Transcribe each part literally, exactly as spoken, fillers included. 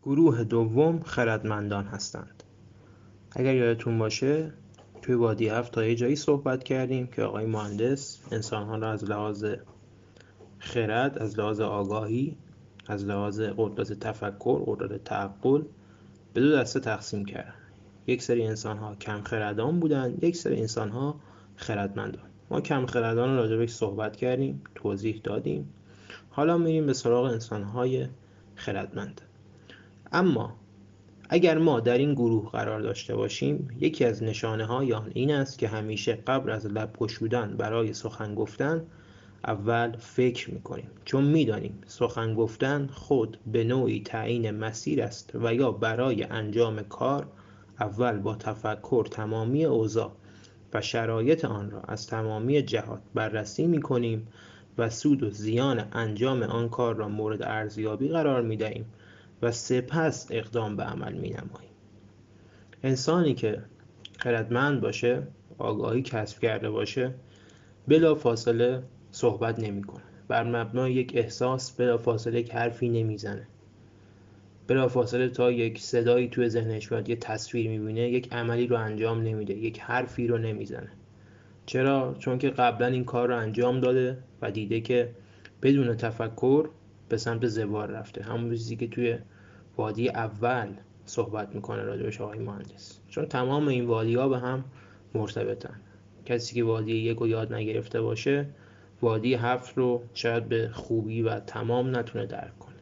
گروه دوم خردمندان هستند. اگر یادتون باشه توی وادی هفت تا یه جایی صحبت کردیم که آقای مهندس انسان‌ها را از لحاظ خرد، از لحاظ آگاهی، از لحاظ قدرت تفکر، قدرت تعقل به دو دسته تقسیم کرد. یک سری انسان‌ها کم خردان بودن، یک سری انسان‌ها خردمندان. ما کم خردان رو راجع بهش صحبت کردیم، توضیح دادیم. حالا میریم به سراغ انسان‌های خردمند. اما اگر ما در این گروه قرار داشته باشیم، یکی از نشانه‌های آن این است که همیشه قبل از لب گشودن برای سخن گفتن اول فکر می‌کنیم، چون می‌دانیم سخن گفتن خود به نوعی تعیین مسیر است و یا برای انجام کار اول با تفکر تمامی اوضاع و شرایط آن را از تمامی جهات بررسی می‌کنیم و سود و زیان انجام آن کار را مورد ارزیابی قرار می‌دهیم و سپس اقدام به عمل می‌نماییم. انسانی که خردمند باشه، آگاهی کسب کرده باشه، بلافاصله صحبت نمی‌کنه. بر مبنای یک احساس بلافاصله یک حرفی نمیزنه. بلافاصله تا یک صدایی توی ذهنش میاد، یه تصویر میبینه، یک عملی رو انجام نمیده، یک حرفی رو نمیزنه. چرا؟ چون که قبلا این کار رو انجام داده و دیده که بدون تفکر به سمت زوار رفته. همون چیزی که توی وادی اول صحبت میکنه راجبش آقای مهندس. چون تمام این وادی ها به هم مرتبطن. کسی که وادی یک رو یاد نگرفته باشه، وادی هفت رو شاید به خوبی و تمام نتونه درک کنه.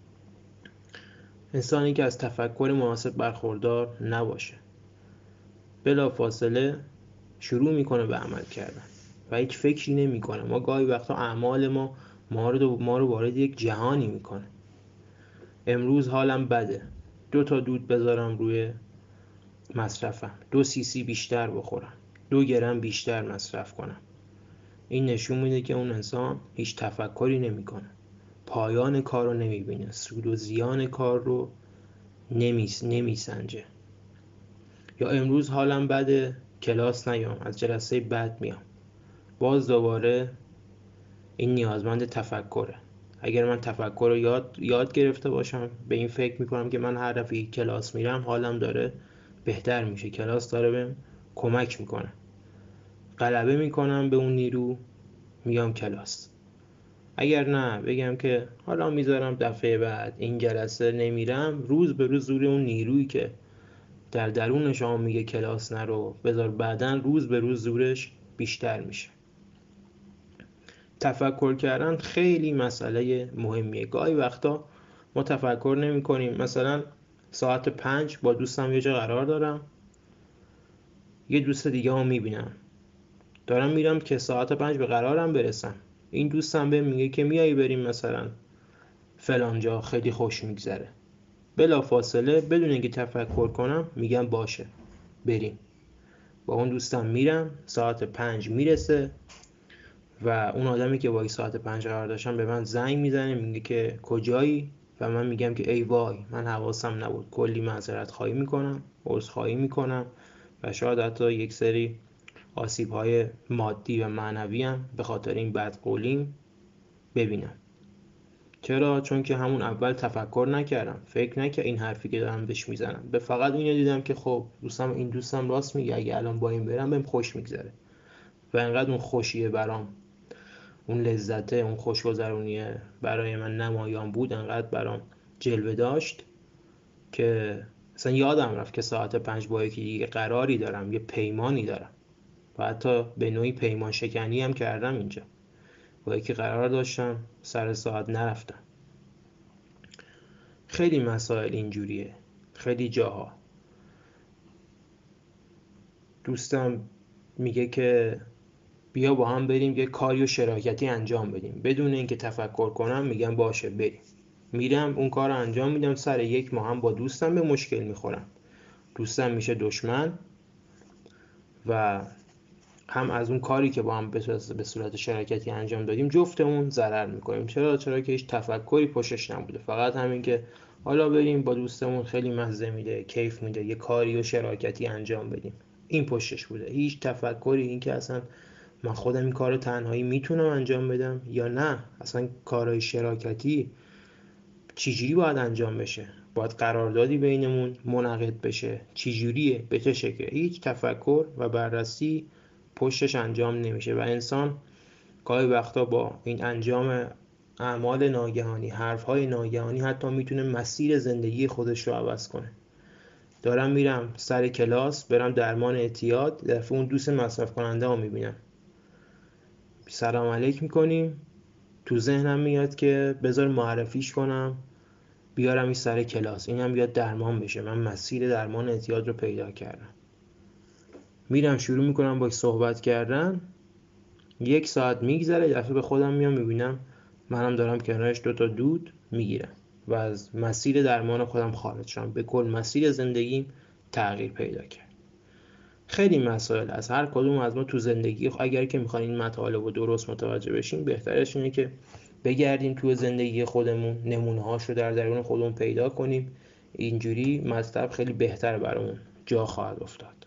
انسانی که از تفکر مناسب برخوردار نباشه، بلافاصله شروع میکنه به عمل کردن و هیچ فکری نمیکنه. ما گاهی وقتا اعمال ما ما رو ما رو وارد یک جهانی میکنه. امروز حالم بده، دو تا دود بذارم روی مصرفم، دو سی سی بیشتر بخورم، دو گرم بیشتر مصرف کنم. این نشون میده که اون انسان هیچ تفکری نمیکنه، پایان کار رو نمیبینه، سود و زیان کار رو نمیس نمیسنجه. یا امروز حالم بده، کلاس نیام، از جلسه بعد میام. باز دوباره این نیازمند تفکره. اگر من تفکر رو یاد یاد گرفته باشم، به این فکر میکنم که من هر دفعه کلاس میرم حالم داره بهتر میشه، کلاس داره بهم کمک میکنه، غلبه میکنم به اون نیرو، میام کلاس. اگر نه بگم که حالا میذارم دفعه بعد، این جلسه نمیرم، روز به روز زور اون نیرویی که در درون شما میگه کلاس نرو بذار بعدن، روز به روز زورش بیشتر میشه. تفکر کردن خیلی مسئله مهمیه. گاهی وقتا ما تفکر نمی کنیم. مثلا ساعت پنج با دوستم یه جا قرار دارم، یه دوست دیگه هم میبینم، دارم میرم که ساعت پنج به قرارم برسم. این دوستم به میگه که میایی بریم مثلا فلان جا، خیلی خوش میگذره. بلا فاصله بدون اینکه تفکر کنم میگم باشه بریم. با اون دوستم میرم، ساعت پنج میرسه و اون آدمی که با ساعت پنج قرار داشتم به من زنگ میزنه، میگه که کجایی و من میگم که ای وای من حواسم نبود. کلی معذرت خواهی میکنم، عذرخواهی میکنم و شاید حتی یک سری آسیب‌های مادی و معنوی هم به خاطر این بدقولیم ببینم. چرا؟ چون که همون اول تفکر نکردم، فکر نکردم این حرفی که دارم بهش میزنم. به فقط اینو دیدم که خب دوستم این دوستم راست میگه، اگه الان با این برم بهم خوش میگذره و انقدر اون خوشیه برام، اون لذته، اون خوشگذرونیه برای من نمایان بود، انقدر برام جلوه داشت که اصلا یادم رفت که ساعت پنج با یکی دیگه قراری دارم، یه پیمانی دارم و حتی به نوعی پیمان شکنی هم کردم اینجا. با یکی قرار داشتم، سر ساعت نرفتم. خیلی مسائل اینجوریه. خیلی جاها دوستم میگه که بیا با هم بریم یه کاری و شراکتی انجام بدیم. بدون اینکه تفکر کنم میگم باشه بریم. میرم اون کار رو انجام میدم. سر یک ماه هم با دوستم به مشکل میخورم. دوستم میشه دشمن و هم از اون کاری که با هم به صورت شراکتی انجام دادیم جفتمون ضرر میکنیم. چرا؟ چرا که هیچ تفکری پشتش نبوده. فقط همین که حالا بریم با دوستمون خیلی مزه میده، کیف میده، یه کاری و شراکتی انجام بدیم، این پشتش بوده. هیچ تفکری این که اصلا من خودم این کار تنهایی میتونم انجام بدم یا نه، اصلا کارهای شراکتی چجوری باید انجام بشه؟ باید قراردادی بینمون منعقد بشه؟ چجوریه؟ به چه شکل؟ هیچ تفکر و بررسی پشتش انجام نمیشه و انسان گاهی وقتا با این انجام اعمال ناگهانی، حرفهای ناگهانی حتی میتونه مسیر زندگی خودش رو عوض کنه. دارم میرم سر کلاس برم درمان اعتیاد، دفعه اون دوست مصرف کننده ها میبینم، سلام علیک میکنیم، تو ذهنم میاد که بذار معرفیش کنم بیارم این سر کلاس، اینم بیاد درمان بشه، من مسیر درمان اعتیاد رو پیدا کردم. میرم شروع میکنم باش صحبت کردن، یک ساعت میگذره، دفعه به خودم میام میبینم منم دارم کنارش دوتا دود میگیرم و از مسیر درمان خودم خارج شدم، به کل مسیر زندگیم تغییر پیدا کرد. خیلی مسائل از هر کدوم از ما تو زندگی، اگر که میخواین این مطالب رو درست متوجه بشین، بهترش اینه که بگردیم تو زندگی خودمون، نمونه هاش رو در درون خودمون پیدا کنیم، اینجوری مطلب خیلی بهتر برامون جا خواهد افتاد.